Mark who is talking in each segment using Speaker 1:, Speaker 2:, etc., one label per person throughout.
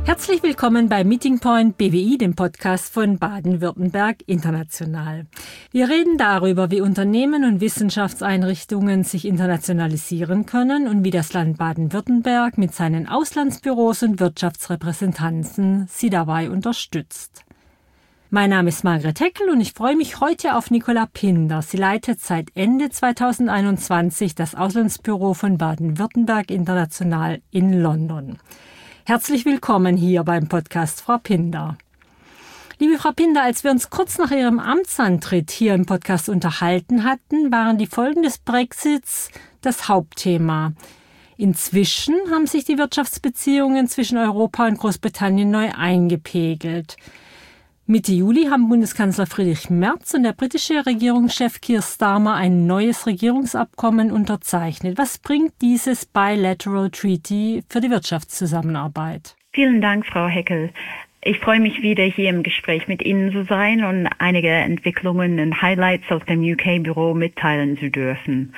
Speaker 1: Herzlich willkommen bei Meeting Point BWI, dem Podcast von Baden-Württemberg International. Wir reden darüber, wie Unternehmen und Wissenschaftseinrichtungen sich internationalisieren können und wie das Land Baden-Württemberg mit seinen Auslandsbüros und Wirtschaftsrepräsentanzen sie dabei unterstützt. Mein Name ist Margret Heckel und ich freue mich heute auf Nicola Pinder. Sie leitet seit Ende 2021 das Auslandsbüro von Baden-Württemberg International in London. Herzlich willkommen hier beim Podcast, Frau Pinder. Liebe Frau Pinder, als wir uns kurz nach Ihrem Amtsantritt hier im Podcast unterhalten hatten, waren die Folgen des Brexits das Hauptthema. Inzwischen haben sich die Wirtschaftsbeziehungen zwischen Europa und Großbritannien neu eingepegelt. Mitte Juli haben Bundeskanzler Friedrich Merz und der britische Regierungschef Keir Starmer ein neues Regierungsabkommen unterzeichnet. Was bringt dieses Bilateral Treaty für die Wirtschaftszusammenarbeit?
Speaker 2: Vielen Dank, Frau Heckel. Ich freue mich wieder, hier im Gespräch mit Ihnen zu sein und einige Entwicklungen und Highlights aus dem UK-Büro mitteilen zu dürfen.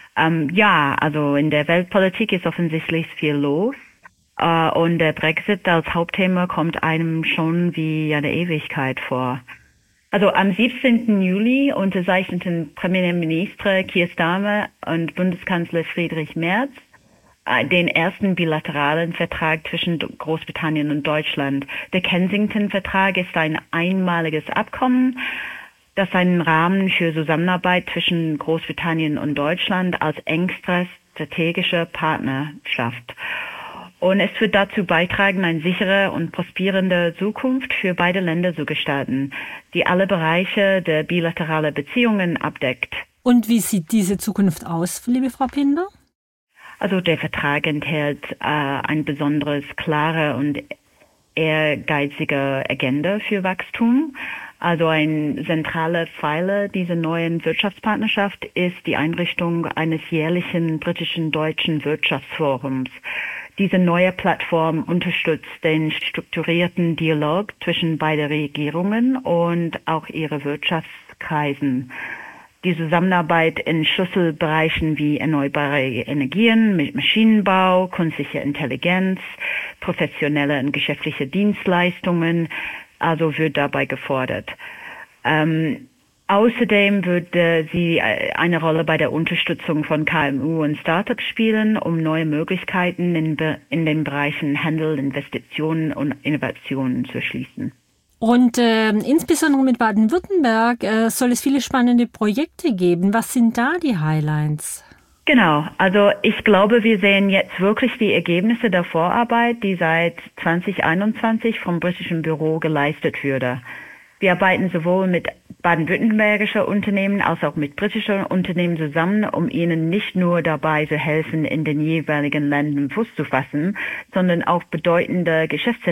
Speaker 2: Also in der Weltpolitik ist offensichtlich viel los. Und der Brexit als Hauptthema kommt einem schon wie eine Ewigkeit vor. Also am 17. Juli unterzeichneten Premierminister Keir Starmer und Bundeskanzler Friedrich Merz den ersten bilateralen Vertrag zwischen Großbritannien und Deutschland. Der Kensington-Vertrag ist ein einmaliges Abkommen, das einen Rahmen für Zusammenarbeit zwischen Großbritannien und Deutschland als engster strategischer Partner schafft. Und es wird dazu beitragen, eine sichere und prosperierende Zukunft für beide Länder zu gestalten, die alle Bereiche der bilateralen Beziehungen abdeckt.
Speaker 1: Und wie sieht diese Zukunft aus, liebe Frau Pinder?
Speaker 2: Also der Vertrag enthält ein besonderes, klare und ehrgeizige Agenda für Wachstum. Also ein zentraler Pfeiler dieser neuen Wirtschaftspartnerschaft ist die Einrichtung eines jährlichen britischen-deutschen Wirtschaftsforums. Diese neue Plattform unterstützt den strukturierten Dialog zwischen beiden Regierungen und auch ihre Wirtschaftskreisen. Die Zusammenarbeit in Schlüsselbereichen wie erneuerbare Energien, Maschinenbau, künstliche Intelligenz, professionelle und geschäftliche Dienstleistungen, also wird dabei gefordert. Außerdem wird sie eine Rolle bei der Unterstützung von KMU und Startups spielen, um neue Möglichkeiten in den Bereichen Handel, Investitionen und Innovationen zu erschließen.
Speaker 1: Und insbesondere mit Baden-Württemberg soll es viele spannende Projekte geben. Was sind da die Highlights?
Speaker 2: Genau, also ich glaube, wir sehen jetzt wirklich die Ergebnisse der Vorarbeit, die seit 2021 vom britischen Büro geleistet wurde. Wir arbeiten sowohl mit baden-württembergischer Unternehmen als auch mit britischen Unternehmen zusammen, um ihnen nicht nur dabei zu helfen, in den jeweiligen Ländern Fuß zu fassen, sondern auch bedeutende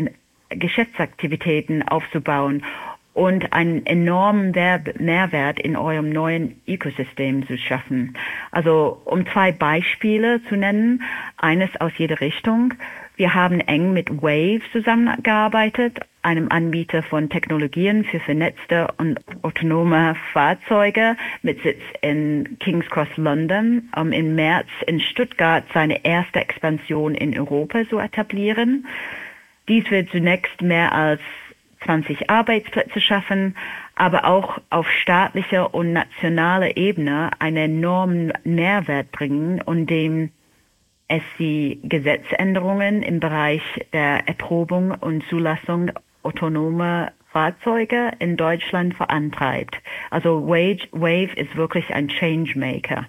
Speaker 2: Geschäftsaktivitäten aufzubauen und einen enormen Mehrwert in eurem neuen Ökosystem zu schaffen. Also um 2 Beispiele zu nennen, eines aus jeder Richtung. Wir haben eng mit Wave zusammengearbeitet, einem Anbieter von Technologien für vernetzte und autonome Fahrzeuge mit Sitz in King's Cross, London, um im März in Stuttgart seine erste Expansion in Europa zu etablieren. Dies wird zunächst mehr als 20 Arbeitsplätze schaffen, aber auch auf staatlicher und nationaler Ebene einen enormen Mehrwert bringen, und dem es die Gesetzänderungen im Bereich der Erprobung und Zulassung autonomer Fahrzeuge in Deutschland vorantreibt. Also Wave ist wirklich ein Changemaker.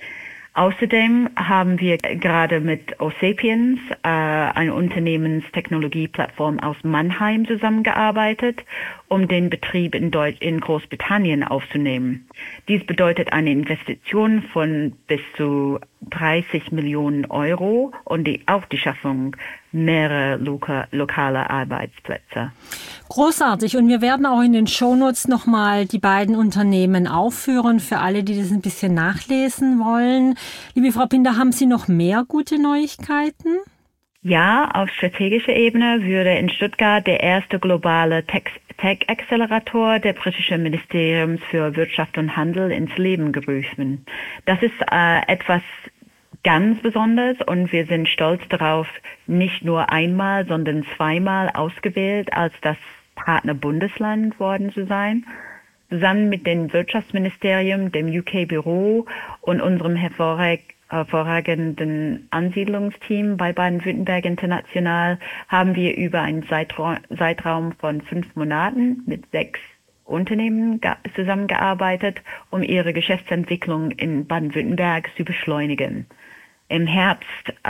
Speaker 2: Außerdem haben wir gerade mit Osapiens, eine Unternehmenstechnologieplattform aus Mannheim, zusammengearbeitet, um den Betrieb in Großbritannien aufzunehmen. Dies bedeutet eine Investition von bis zu 30 Millionen Euro und auch die Schaffung mehrerer lokaler Arbeitsplätze.
Speaker 1: Großartig. Und wir werden auch in den Shownotes nochmal die beiden Unternehmen aufführen, für alle, die das ein bisschen nachlesen wollen. Liebe Frau Pinder, haben Sie noch mehr gute Neuigkeiten?
Speaker 2: Ja, auf strategischer Ebene würde in Stuttgart der erste globale Tech-Accelerator der britischen Ministeriums für Wirtschaft und Handel ins Leben gerufen. Das ist etwas ganz besonders und wir sind stolz darauf, nicht nur einmal, sondern zweimal ausgewählt, als das Partnerbundesland worden zu sein. Zusammen mit dem Wirtschaftsministerium, dem UK-Büro und unserem hervorragenden Ansiedlungsteam bei Baden-Württemberg International haben wir über einen Zeitraum von 5 Monaten mit 6 Unternehmen zusammengearbeitet, um ihre Geschäftsentwicklung in Baden-Württemberg zu beschleunigen. Im Herbst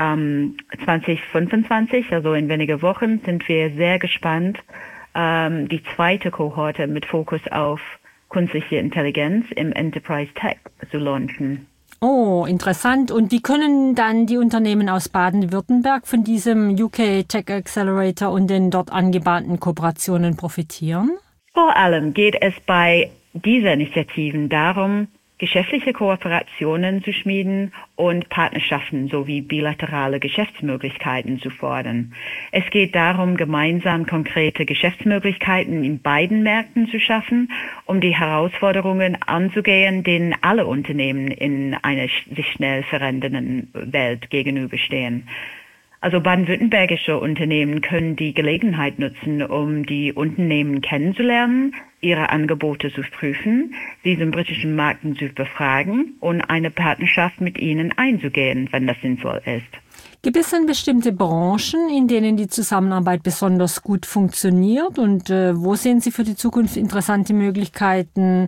Speaker 2: 2025, also in wenigen Wochen, sind wir sehr gespannt, die zweite Kohorte mit Fokus auf künstliche Intelligenz im Enterprise Tech zu launchen.
Speaker 1: Oh, interessant. Und wie können dann die Unternehmen aus Baden-Württemberg von diesem UK Tech Accelerator und den dort angebahnten Kooperationen profitieren?
Speaker 2: Vor allem geht es bei dieser Initiativen darum, geschäftliche Kooperationen zu schmieden und Partnerschaften sowie bilaterale Geschäftsmöglichkeiten zu fordern. Es geht darum, gemeinsam konkrete Geschäftsmöglichkeiten in beiden Märkten zu schaffen, um die Herausforderungen anzugehen, denen alle Unternehmen in einer sich schnell verändernden Welt gegenüberstehen. Also baden-württembergische Unternehmen können die Gelegenheit nutzen, um die Unternehmen kennenzulernen, ihre Angebote zu prüfen, sie zum britischen Markt zu befragen und eine Partnerschaft mit ihnen einzugehen, wenn das sinnvoll ist.
Speaker 1: Gibt es denn bestimmte Branchen, in denen die Zusammenarbeit besonders gut funktioniert? Und wo sehen Sie für die Zukunft interessante Möglichkeiten,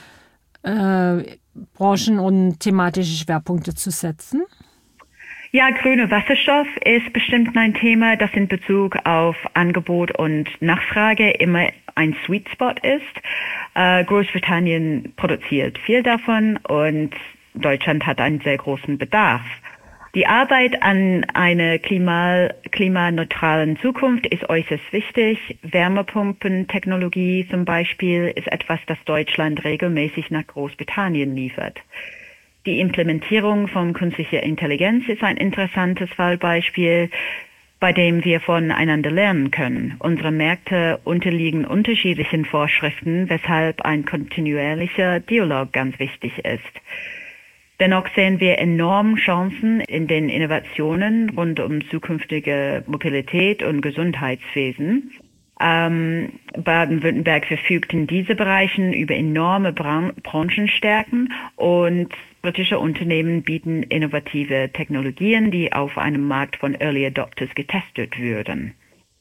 Speaker 1: Branchen und thematische Schwerpunkte zu setzen?
Speaker 2: Ja, grüner Wasserstoff ist bestimmt ein Thema, das in Bezug auf Angebot und Nachfrage immer ein Sweet Spot ist. Großbritannien produziert viel davon und Deutschland hat einen sehr großen Bedarf. Die Arbeit an einer klimaneutralen Zukunft ist äußerst wichtig. Wärmepumpentechnologie zum Beispiel ist etwas, das Deutschland regelmäßig nach Großbritannien liefert. Die Implementierung von künstlicher Intelligenz ist ein interessantes Fallbeispiel, bei dem wir voneinander lernen können. Unsere Märkte unterliegen unterschiedlichen Vorschriften, weshalb ein kontinuierlicher Dialog ganz wichtig ist. Dennoch sehen wir enorme Chancen in den Innovationen rund um zukünftige Mobilität und Gesundheitswesen. Baden-Württemberg verfügt in diesen Bereichen über enorme Branchenstärken und britische Unternehmen bieten innovative Technologien, die auf einem Markt von Early Adopters getestet würden.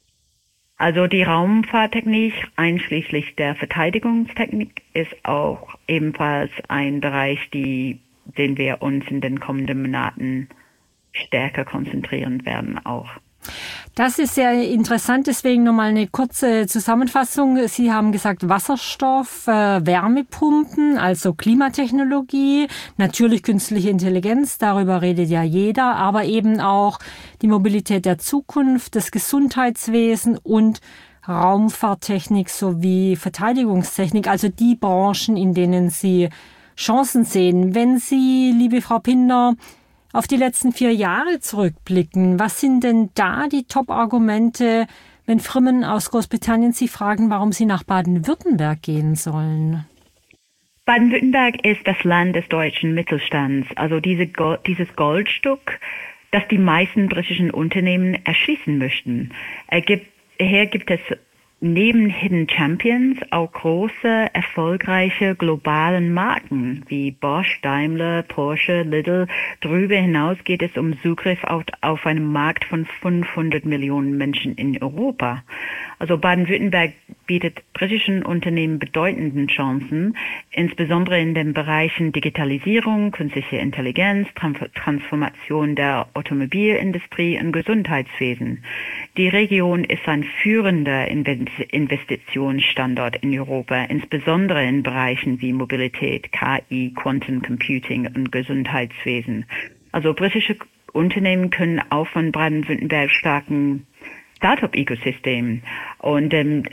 Speaker 2: Also die Raumfahrttechnik einschließlich der Verteidigungstechnik ist auch ebenfalls ein Bereich, den wir uns in den kommenden Monaten stärker konzentrieren werden auch.
Speaker 1: Das ist sehr interessant, deswegen nochmal eine kurze Zusammenfassung. Sie haben gesagt Wasserstoff, Wärmepumpen, also Klimatechnologie, natürlich künstliche Intelligenz, darüber redet ja jeder, aber eben auch die Mobilität der Zukunft, das Gesundheitswesen und Raumfahrttechnik sowie Verteidigungstechnik, also die Branchen, in denen Sie Chancen sehen. Wenn Sie, liebe Frau Pinder, auf die letzten 4 Jahre zurückblicken, was sind denn da die Top-Argumente, wenn Firmen aus Großbritannien Sie fragen, warum sie nach Baden-Württemberg gehen sollen?
Speaker 2: Baden-Württemberg ist das Land des deutschen Mittelstands, also dieses Goldstück, das die meisten britischen Unternehmen erschließen möchten. Hier gibt es neben Hidden Champions auch große, erfolgreiche globalen Marken wie Bosch, Daimler, Porsche, Lidl. Darüber hinaus geht es um Zugriff auf einen Markt von 500 Millionen Menschen in Europa. Also Baden-Württemberg bietet britischen Unternehmen bedeutende Chancen, insbesondere in den Bereichen Digitalisierung, künstliche Intelligenz, Transformation der Automobilindustrie und Gesundheitswesen. Die Region ist ein führender Investitionsstandort in Europa, insbesondere in Bereichen wie Mobilität, KI, Quantum Computing und Gesundheitswesen. Also britische Unternehmen können auch von Baden-Württemberg starken Startup-Ökosystem und dem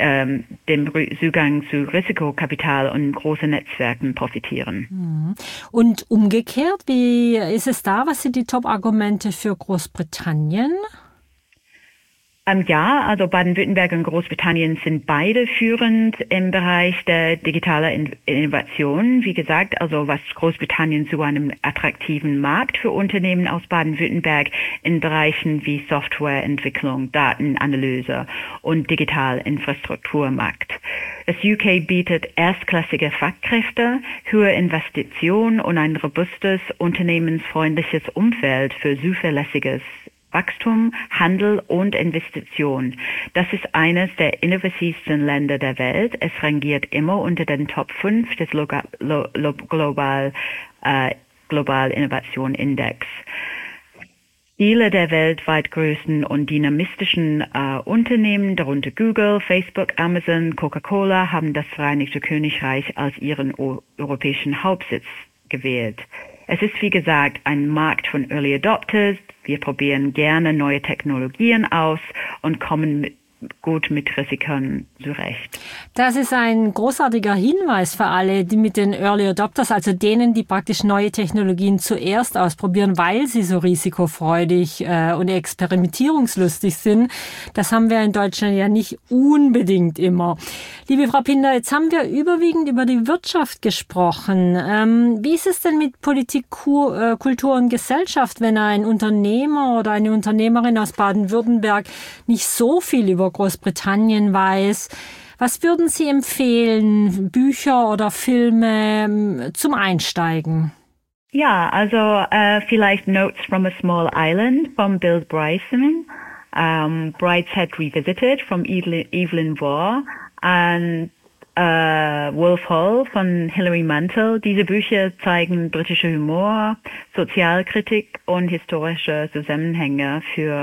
Speaker 2: Zugang zu Risikokapital und großen Netzwerken profitieren.
Speaker 1: Und umgekehrt, wie ist es da? Was sind die Top-Argumente für Großbritannien?
Speaker 2: Ja, also Baden-Württemberg und Großbritannien sind beide führend im Bereich der digitalen Innovation. Wie gesagt, also was Großbritannien zu einem attraktiven Markt für Unternehmen aus Baden-Württemberg in Bereichen wie Softwareentwicklung, Datenanalyse und Digitalinfrastruktur macht. Das UK bietet erstklassige Fachkräfte, hohe Investitionen und ein robustes, unternehmensfreundliches Umfeld für zuverlässiges Wachstum, Handel und Investition. Das ist eines der innovativsten Länder der Welt. Es rangiert immer unter den Top 5 des Global Innovation Index. Viele der weltweit größten und dynamistischen Unternehmen, darunter Google, Facebook, Amazon, Coca-Cola, haben das Vereinigte Königreich als ihren europäischen Hauptsitz gewählt. Es ist, wie gesagt, ein Markt von Early Adopters. Wir probieren gerne neue Technologien aus und kommen gut mit Risiken zurecht.
Speaker 1: Das ist ein großartiger Hinweis für alle, die mit den Early Adopters, also denen, die praktisch neue Technologien zuerst ausprobieren, weil sie so risikofreudig und experimentierungslustig sind. Das haben wir in Deutschland ja nicht unbedingt immer. Liebe Frau Pinder, jetzt haben wir überwiegend über die Wirtschaft gesprochen. Wie ist es denn mit Politik, Kultur und Gesellschaft, wenn ein Unternehmer oder eine Unternehmerin aus Baden-Württemberg nicht so viel über Großbritannien weiß? Was würden Sie empfehlen, Bücher oder Filme zum Einsteigen?
Speaker 2: Ja, also vielleicht Notes from a Small Island von Bill Bryson, Brideshead Revisited von Evelyn Waugh und Wolf Hall von Hilary Mantel. Diese Bücher zeigen britische Humor, Sozialkritik und historische Zusammenhänge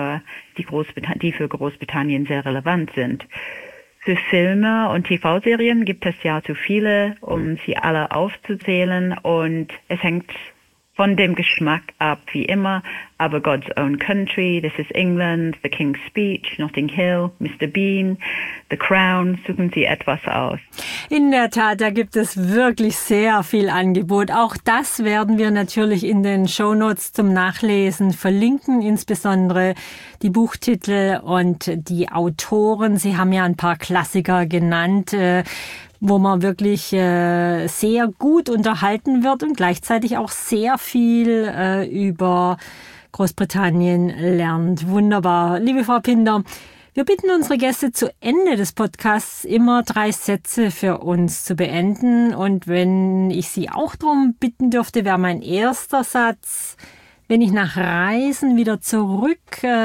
Speaker 2: die für Großbritannien sehr relevant sind. Für Filme und TV-Serien gibt es ja zu viele, um sie alle aufzuzählen, und es hängt von dem Geschmack ab, wie immer, aber God's Own Country, This is England, The King's Speech, Notting Hill, Mr. Bean, The Crown, suchen Sie etwas aus.
Speaker 1: In der Tat, da gibt es wirklich sehr viel Angebot. Auch das werden wir natürlich in den Shownotes zum Nachlesen verlinken, insbesondere die Buchtitel und die Autoren. Sie haben ja ein paar Klassiker genannt, wo man wirklich sehr gut unterhalten wird und gleichzeitig auch sehr viel über Großbritannien lernt. Wunderbar. Liebe Frau Pinder, wir bitten unsere Gäste zu Ende des Podcasts immer 3 Sätze für uns zu beenden. Und wenn ich Sie auch darum bitten dürfte, wäre mein erster Satz: Wenn ich nach Reisen wieder zurück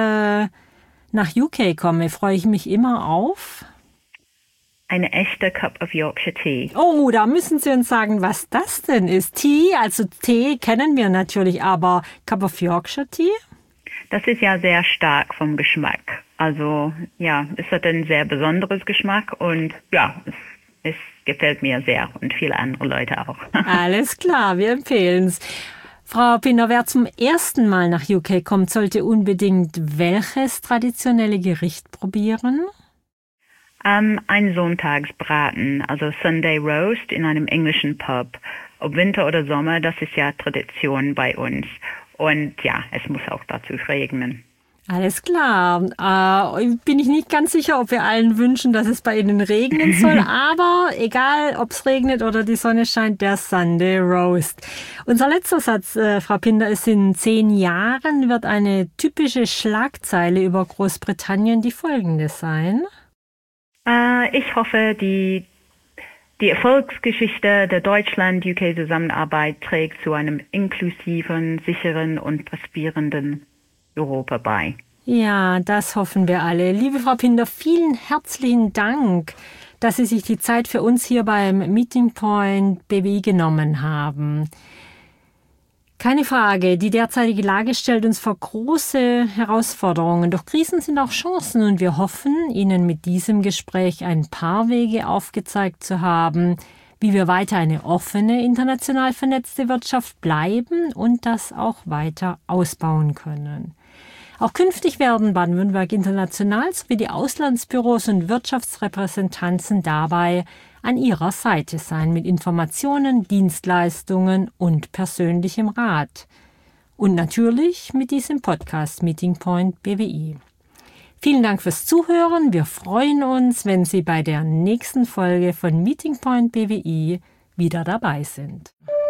Speaker 1: nach UK komme, freue ich mich immer auf
Speaker 2: eine echte Cup of Yorkshire Tea.
Speaker 1: Oh, da müssen Sie uns sagen, was das denn ist. Tea, also Tee kennen wir natürlich, aber Cup of Yorkshire Tea?
Speaker 2: Das ist ja sehr stark vom Geschmack. Also ja, es hat ein sehr besonderes Geschmack und ja, es gefällt mir sehr und viele andere Leute auch.
Speaker 1: Alles klar, wir empfehlen es. Frau Pinder, wer zum ersten Mal nach UK kommt, sollte unbedingt welches traditionelle Gericht probieren?
Speaker 2: Ein Sonntagsbraten, also Sunday Roast in einem englischen Pub. Ob Winter oder Sommer, das ist ja Tradition bei uns. Und ja, es muss auch dazu regnen.
Speaker 1: Alles klar. Bin ich nicht ganz sicher, ob wir allen wünschen, dass es bei Ihnen regnen soll. Aber egal, ob es regnet oder die Sonne scheint, der Sunday Roast. Unser letzter Satz, Frau Pinder, ist: In 10 Jahren wird eine typische Schlagzeile über Großbritannien die folgende sein.
Speaker 2: Ich hoffe, die Erfolgsgeschichte der Deutschland-UK-Zusammenarbeit trägt zu einem inklusiven, sicheren und prosperierenden Europa bei.
Speaker 1: Ja, das hoffen wir alle. Liebe Frau Pinder, vielen herzlichen Dank, dass Sie sich die Zeit für uns hier beim Meeting Point BWI genommen haben. Keine Frage, die derzeitige Lage stellt uns vor große Herausforderungen. Doch Krisen sind auch Chancen und wir hoffen, Ihnen mit diesem Gespräch ein paar Wege aufgezeigt zu haben, wie wir weiter eine offene, international vernetzte Wirtschaft bleiben und das auch weiter ausbauen können. Auch künftig werden Baden-Württemberg International sowie die Auslandsbüros und Wirtschaftsrepräsentanzen dabei an Ihrer Seite sein mit Informationen, Dienstleistungen und persönlichem Rat. Und natürlich mit diesem Podcast Meeting Point BWI. Vielen Dank fürs Zuhören. Wir freuen uns, wenn Sie bei der nächsten Folge von Meeting Point BWI wieder dabei sind.